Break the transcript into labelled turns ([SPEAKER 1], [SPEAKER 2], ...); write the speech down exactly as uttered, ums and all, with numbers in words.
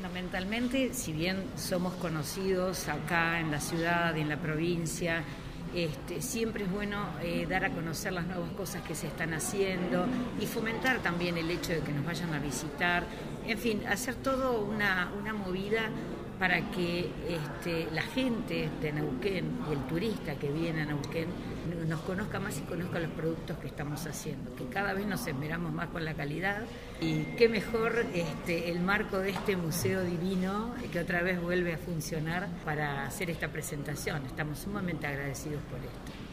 [SPEAKER 1] Fundamentalmente, si bien somos conocidos acá en la ciudad y en la provincia, Este, siempre es bueno eh, dar a conocer las nuevas cosas que se están haciendo y fomentar también el hecho de que nos vayan a visitar, en fin, hacer todo una, una movida para que este, la gente de Neuquén y el turista que viene a Neuquén nos conozca más y conozca los productos que estamos haciendo, que cada vez nos esmeramos más con la calidad y qué mejor este, el marco de este museo divino que otra vez vuelve a funcionar para hacer esta presentación. Estamos sumamente agradecidos por esto.